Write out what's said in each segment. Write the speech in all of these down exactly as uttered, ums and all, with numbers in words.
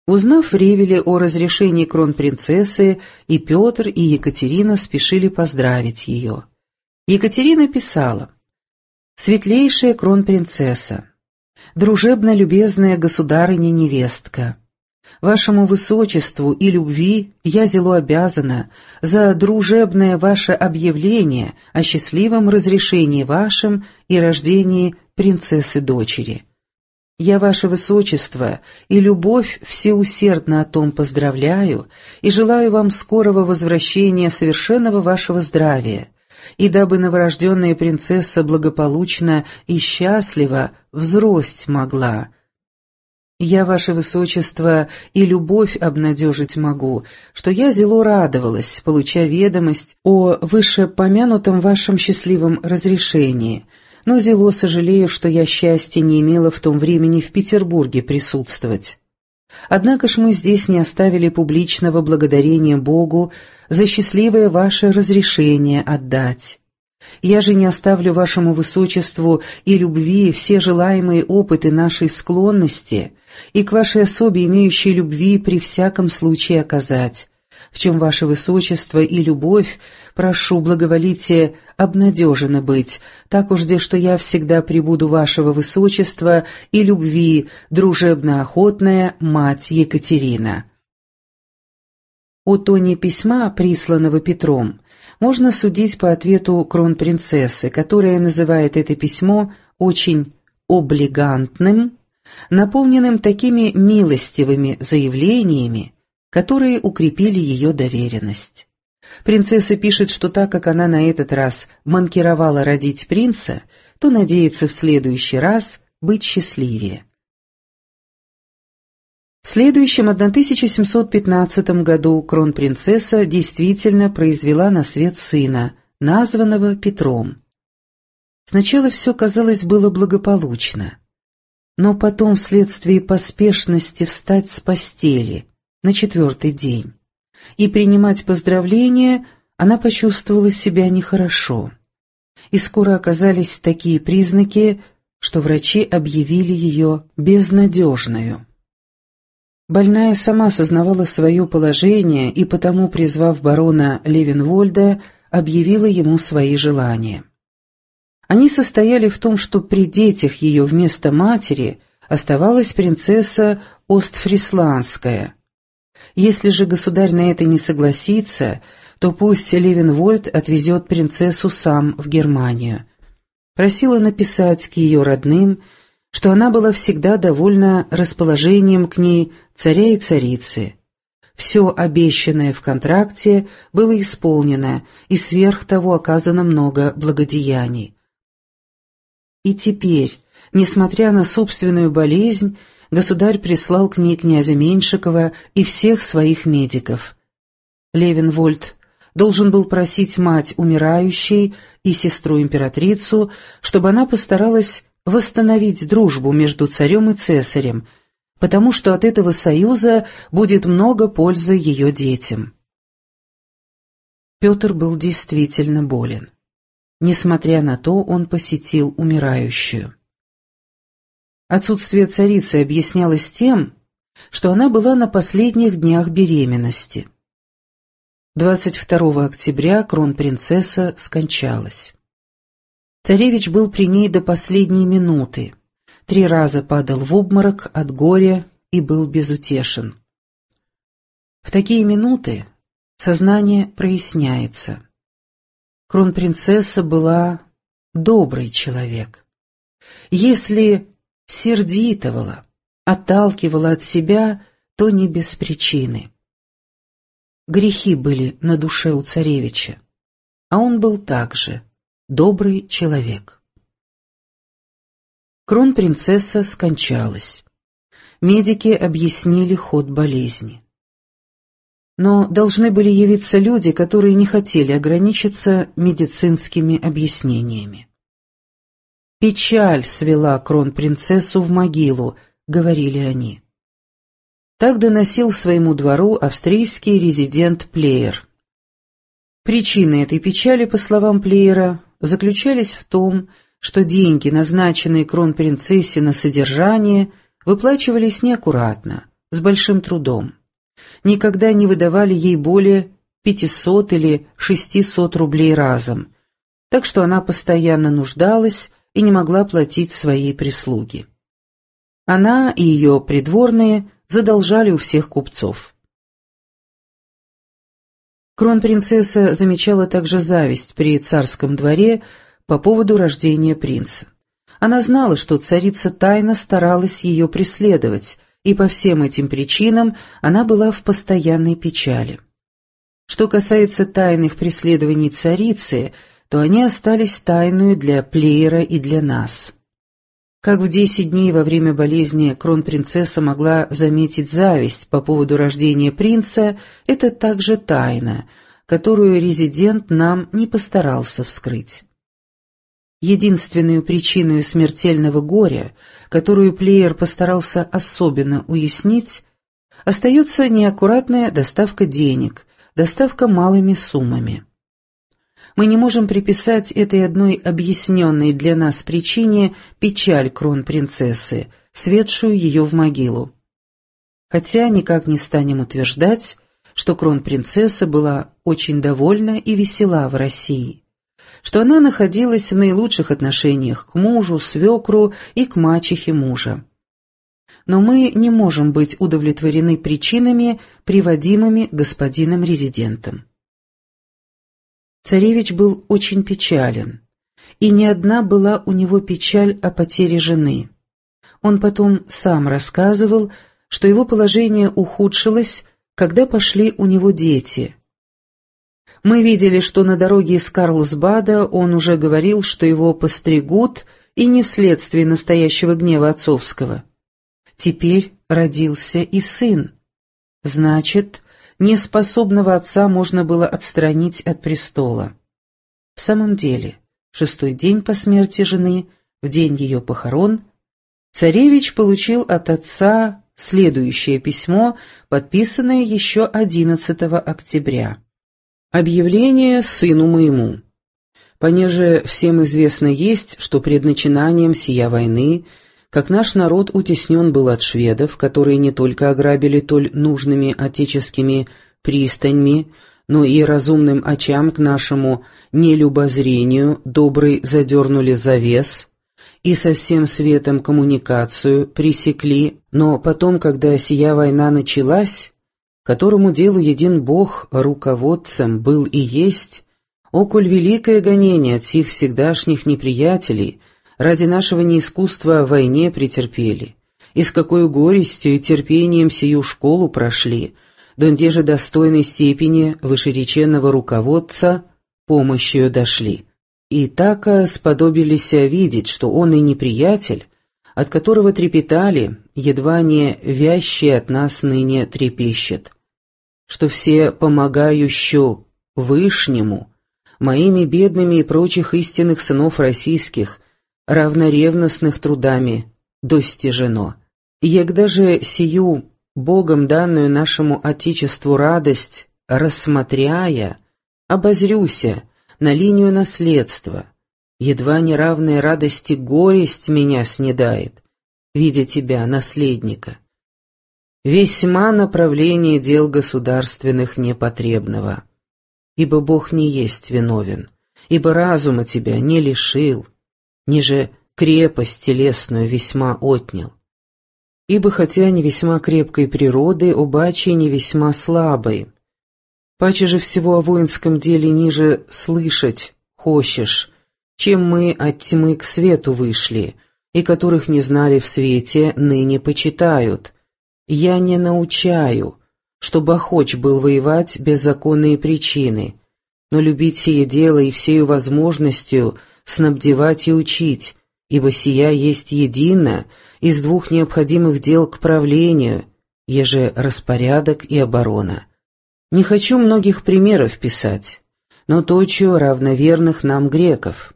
Узнав в Ревеле о разрешении кронпринцессы, и Петр, и Екатерина спешили поздравить ее. Екатерина писала: «Светлейшая кронпринцесса, дружебно-любезная государыня-невестка, вашему высочеству и любви я зело обязана за дружебное ваше объявление о счастливом разрешении вашем и рождении принцессы-дочери. Я, ваше высочество, и любовь всеусердно о том поздравляю и желаю вам скорого возвращения совершенного вашего здравия, и дабы новорожденная принцесса благополучно и счастливо взрость могла. Я, ваше высочество, и любовь обнадежить могу, что я зело радовалась, получа ведомость о вышепомянутом вашем счастливом разрешении, но зело сожалею, что я счастья не имела в том времени в Петербурге присутствовать. Однако ж мы здесь не оставили публичного благодарения Богу за счастливое ваше разрешение отдать. Я же не оставлю вашему высочеству и любви все желаемые опыты нашей склонности и к вашей особе имеющей любви при всяком случае оказать, в чем ваше высочество и любовь, прошу, благоволите, обнадежены быть, так уж де, что я всегда пребуду вашего высочества и любви, дружебно-охотная мать Екатерина». О тоне письма, присланного Петром, можно судить по ответу кронпринцессы, которая называет это письмо очень облигантным, наполненным такими милостивыми заявлениями, которые укрепили ее доверенность. Принцесса пишет, что так как она на этот раз манкировала родить принца, то надеется в следующий раз быть счастливее. В следующем тысяча семьсот пятнадцатом году кронпринцесса действительно произвела на свет сына, названного Петром. Сначала все, казалось, было благополучно, но потом вследствие поспешности встать с постели на четвертый день и принимать поздравления, она почувствовала себя нехорошо. И скоро оказались такие признаки, что врачи объявили ее безнадежною. Больная сама сознавала свое положение и потому, призвав барона Левенвольда, объявила ему свои желания. Они состояли в том, что при детях ее вместо матери оставалась принцесса Остфрисландская. Если же государь на это не согласится, то пусть Левенвольд отвезет принцессу сам в Германию. Просила написать к ее родным, что она была всегда довольна расположением к ней царя и царицы. Все обещанное в контракте было исполнено, и сверх того оказано много благодеяний. И теперь, несмотря на собственную болезнь, государь прислал к ней князя Меньшикова и всех своих медиков. Левенвольд должен был просить мать умирающей и сестру-императрицу, чтобы она постаралась восстановить дружбу между царем и цесарем, потому что от этого союза будет много пользы ее детям. Петр был действительно болен. Несмотря на то, он посетил умирающую. Отсутствие царицы объяснялось тем, что она была на последних днях беременности. двадцать второго октября кронпринцесса скончалась. Царевич был при ней до последней минуты, три раза падал в обморок от горя и был безутешен. В такие минуты сознание проясняется. Кронпринцесса была добрый человек. Если сердитовала, отталкивала от себя, то не без причины. Грехи были на душе у царевича, а он был также добрый человек. Кронпринцесса скончалась. Медики объяснили ход болезни. Но должны были явиться люди, которые не хотели ограничиться медицинскими объяснениями. «Печаль свела кронпринцессу в могилу», — говорили они. Так доносил своему двору австрийский резидент Плеер. Причины этой печали, по словам Плеера, заключались в том, что деньги, назначенные кронпринцессе на содержание, выплачивались неаккуратно, с большим трудом. Никогда не выдавали ей более пятисот или шестисот рублей разом, так что она постоянно нуждалась и не могла платить своей прислуге. Она и ее придворные задолжали у всех купцов. Кронпринцесса замечала также зависть при царском дворе по поводу рождения принца. Она знала, что царица тайно старалась ее преследовать, и по всем этим причинам она была в постоянной печали. Что касается тайных преследований царицы, то они остались тайною для Плеера и для нас. Как в десять дней во время болезни кронпринцесса могла заметить зависть по поводу рождения принца, это также тайна, которую резидент нам не постарался вскрыть. Единственную причиной смертельного горя, которую Плеер постарался особенно уяснить, остается неаккуратная доставка денег, доставка малыми суммами. Мы не можем приписать этой одной объясненной для нас причине печаль кронпринцессы, светшую ее в могилу. Хотя никак не станем утверждать, что кронпринцесса была очень довольна и весела в России, что она находилась в наилучших отношениях к мужу, свекру и к мачехе мужа. Но мы не можем быть удовлетворены причинами, приводимыми господином-резидентом. Царевич был очень печален, и не одна была у него печаль о потере жены. Он потом сам рассказывал, что его положение ухудшилось, когда пошли у него дети. Мы видели, что на дороге из Карлсбада он уже говорил, что его постригут, и не вследствие настоящего гнева отцовского. Теперь родился и сын. Значит, неспособного отца можно было отстранить от престола. В самом деле, в шестой день по смерти жены, в день ее похорон, царевич получил от отца следующее письмо, подписанное еще одиннадцатого октября. «Объявление сыну моему. Понеже всем известно есть, что пред начинанием сия войны, как наш народ утеснен был от шведов, которые не только ограбили толь нужными отеческими пристаньми, но и разумным очам к нашему нелюбозрению добрый задернули завес, и со всем светом коммуникацию пресекли, но потом, когда сия война началась, которому делу един Бог руководцем был и есть, околь великое гонение от сих всегдашних неприятелей ради нашего неискусства в войне претерпели, и с какой горестью и терпением сию школу прошли, донде же достойной степени вышереченного руководца помощью дошли. И так сподобились видеть, что он и неприятель, от которого трепетали, едва не вящие от нас ныне трепещет, что все помогающую Вышнему, моими бедными и прочих истинных сынов российских, равноревностных трудами достижено. Егда же сию Богом данную нашему Отечеству радость, рассмотряя, обозрюся на линию наследства, едва неравной радости горесть меня снедает, видя тебя, наследника. Весьма направление дел государственных непотребного, ибо Бог не есть виновен, ибо разума тебя не лишил, ниже крепость телесную весьма отнял. Ибо хотя не весьма крепкой природы, обаче не весьма слабой. Паче же всего о воинском деле ниже слышать хочешь, чем мы от тьмы к свету вышли, и которых не знали в свете, ныне почитают. Я не научаю, чтобы охоч был воевать без законные причины, но любить сие дело и всею возможностью снабдевать и учить, ибо сия есть едино из двух необходимых дел к правлению, еже распорядок и оборона. Не хочу многих примеров писать, но точу равноверных нам греков.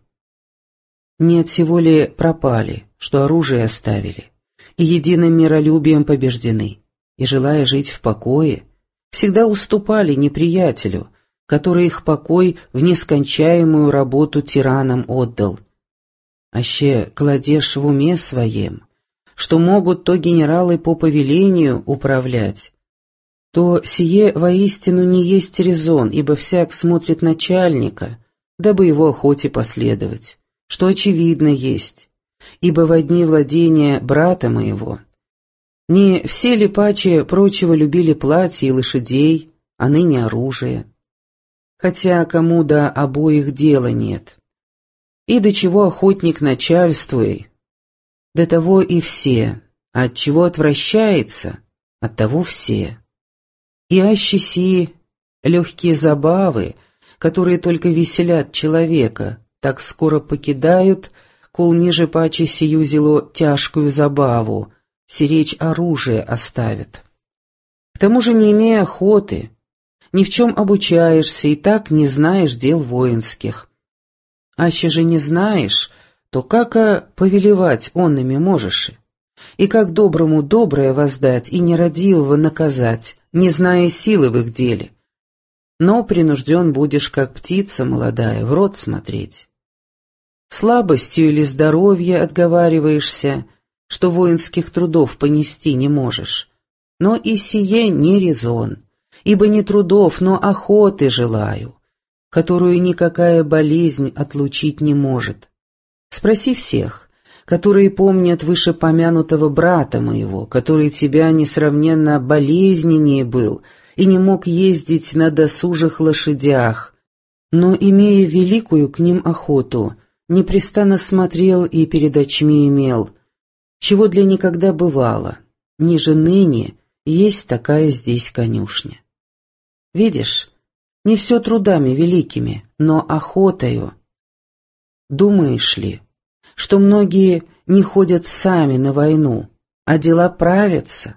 Не от сего ли пропали, что оружие оставили, и единым миролюбием побеждены, и, желая жить в покое, всегда уступали неприятелю, который их покой в нескончаемую работу тиранам отдал. Аще кладешь в уме своем, что могут то генералы по повелению управлять, то сие воистину не есть резон, ибо всяк смотрит начальника, дабы его охоте последовать, что очевидно есть, ибо во дни владения брата моего не все ли паче прочего любили платья и лошадей, а ныне оружие, хотя кому до обоих дела нет. И до чего охотник начальствуй, до того и все, а от чего отвращается, от того все. И аще сии легкие забавы, которые только веселят человека, так скоро покидают, кол ниже паче сию зело тяжкую забаву, сиречь оружие оставит. К тому же, не имея охоты, ни в чем обучаешься и так не знаешь дел воинских. Аще же не знаешь, то как повелевать онными можешь? И как доброму доброе воздать и нерадивого наказать, не зная силы в их деле? Но принужден будешь, как птица молодая, в рот смотреть. Слабостью или здоровье отговариваешься, что воинских трудов понести не можешь. Но и сие не резон, ибо не трудов, но охоты желаю, которую никакая болезнь отлучить не может. Спроси всех, которые помнят вышепомянутого брата моего, который тебя несравненно болезненнее был и не мог ездить на досужих лошадях, но, имея великую к ним охоту, непрестанно смотрел и перед очми имел, чего для никогда бывало, ниже ныне есть такая здесь конюшня. Видишь, не все трудами великими, но охотою. Думаешь ли, что многие не ходят сами на войну, а дела правятся?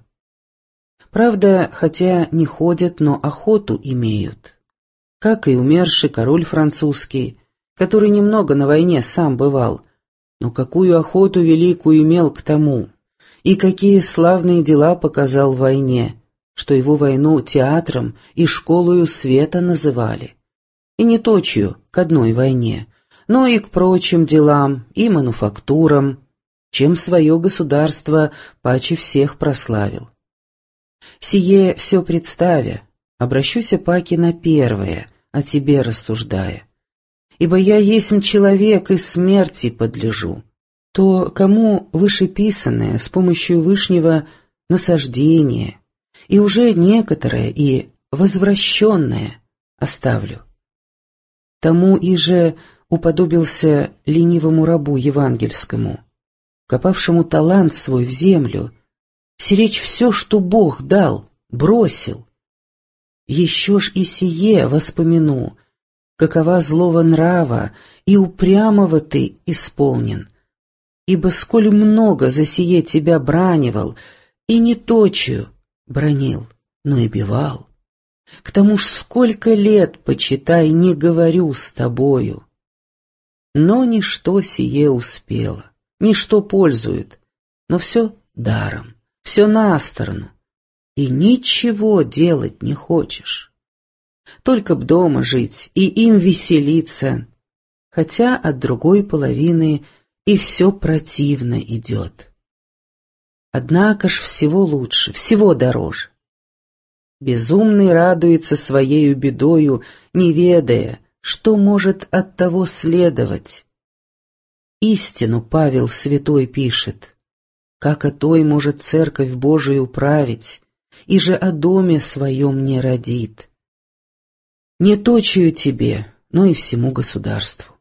Правда, хотя не ходят, но охоту имеют. Как и умерший король французский, который немного на войне сам бывал, но какую охоту великую имел к тому, и какие славные дела показал в войне, что его войну театром и школою света называли. И не точью к одной войне, но и к прочим делам и мануфактурам, чем свое государство паче всех прославил. Сие все представя, обращуся паки на первое, о тебе рассуждая. Ибо я есмь человек и смерти подлежу, то кому вышеписанное с помощью вышнего насаждения, и уже некоторое и возвращенное оставлю. Тому и же уподобился ленивому рабу евангельскому, копавшему талант свой в землю, сиречь все, что Бог дал, бросил. Еще ж и сие воспомяну, какова злого нрава и упрямого ты исполнен, ибо сколь много за сие тебя бранивал, и не точию бранил, но и бивал. К тому ж сколько лет, почитай, не говорю с тобою. Но ничто сие успело, ничто пользует, но все даром, все на сторону, и ничего делать не хочешь. Только б дома жить и им веселиться, хотя от другой половины и все противно идет. Однако ж всего лучше, всего дороже. Безумный радуется своею бедою, не ведая, что может от того следовать. Истину Павел Святой пишет, как о той может Церковь Божию править, и же о доме своем не родит. Не точию тебе, но и всему государству.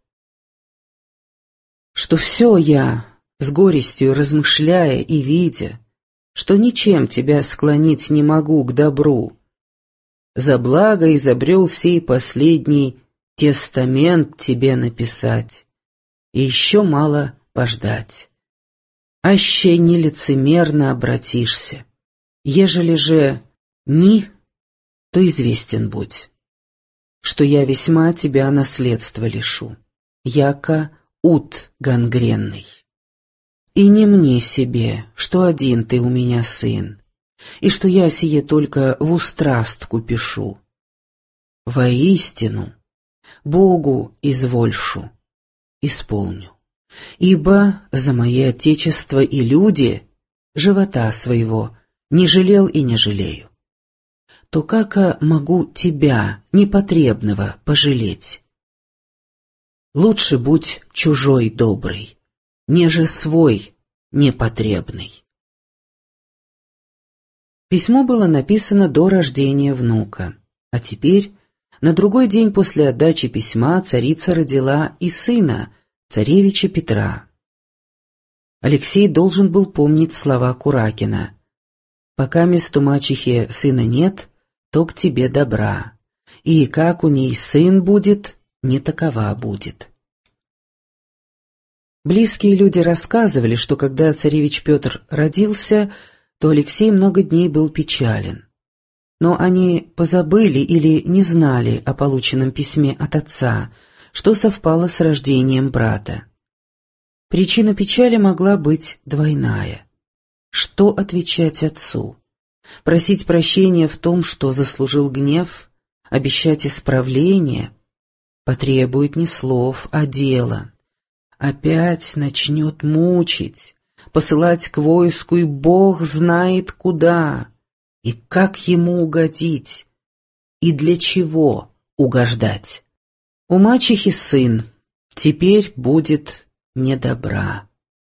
Что все я, с горестью размышляя и видя, что ничем тебя склонить не могу к добру, за благо изобрел сей последний тестамент тебе написать, и еще мало пождать. Аще нелицемерно обратишься, ежели же ни, то известен будь, что я весьма тебя наследства лишу, яко ут гангренный. И не мне себе, что один ты у меня сын, и что я сие только в устрастку пишу. Воистину, Богу извольшу, исполню, ибо за мое отечество и люди живота своего, не жалел и не жалею. То как могу тебя, непотребного, пожалеть? Лучше будь чужой добрый, неже свой непотребный. Письмо было написано до рождения внука, а теперь, на другой день после отдачи письма, царица родила и сына, царевича Петра. Алексей должен был помнить слова Куракина: «Пока мест у мачехи сына нет, то к тебе добра, и как у ней сын будет, не такова будет». Близкие люди рассказывали, что когда царевич Петр родился, то Алексей много дней был печален. Но они позабыли или не знали о полученном письме от отца, что совпало с рождением брата. Причина печали могла быть двойная. Что отвечать отцу? Просить прощения в том, что заслужил гнев, обещать исправление? Потребует не слов, а дела. Опять начнет мучить, посылать к войску, и Бог знает куда, и как ему угодить, и для чего угождать. У мачехи сын, теперь будет не добра.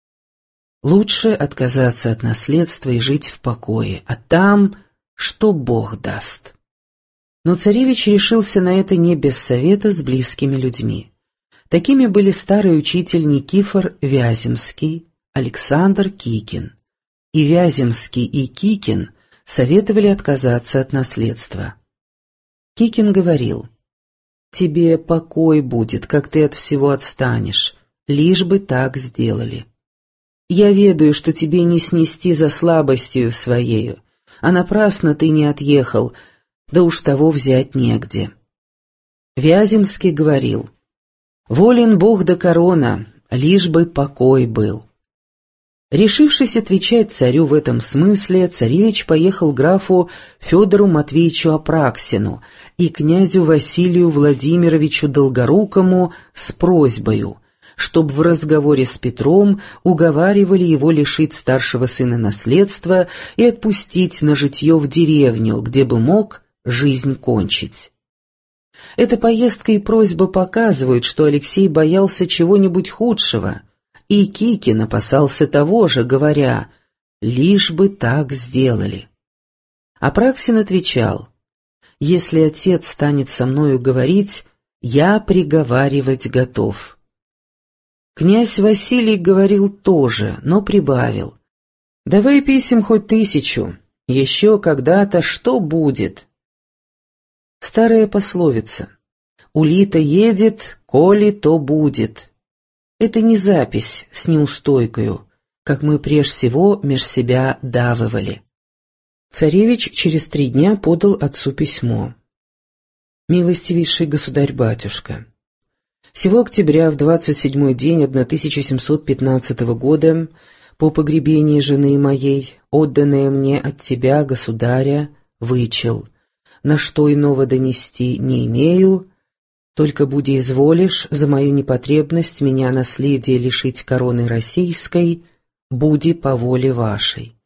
Лучше отказаться от наследства и жить в покое, а там что Бог даст. Но царевич решился на это не без совета с близкими людьми. Такими были старый учитель Никифор Вяземский, Александр Кикин. И Вяземский, и Кикин советовали отказаться от наследства. Кикин говорил: «Тебе покой будет, как ты от всего отстанешь, лишь бы так сделали. Я ведаю, что тебе не снести за слабостью своею, а напрасно ты не отъехал, да уж того взять негде». Вяземский говорил: «Волен Бог да корона, лишь бы покой был». Решившись отвечать царю в этом смысле, царевич поехал к графу Федору Матвеевичу Апраксину и князю Василию Владимировичу Долгорукому с просьбою, чтобы в разговоре с Петром уговаривали его лишить старшего сына наследства и отпустить на житье в деревню, где бы мог жизнь кончить. Эта поездка и просьба показывают, что Алексей боялся чего-нибудь худшего, и Кикин опасался того же, говоря: «Лишь бы так сделали». Апраксин отвечал: «Если отец станет со мною говорить, я приговаривать готов». Князь Василий говорил тоже, но прибавил: «Давай писем хоть тысячу, еще когда-то что будет?» Старая пословица «Улита едет, коли то будет». Это не запись с неустойкою, как мы прежде всего меж себя давывали. Царевич через три дня подал отцу письмо. «Милостивейший государь-батюшка, сего октября в двадцать седьмой день тысяча семьсот пятнадцатого года по погребении жены моей, отданное мне от тебя, государя, вычел, на что иного донести не имею, только буди изволишь за мою непотребность меня наследия лишить короны российской, буди по воле вашей.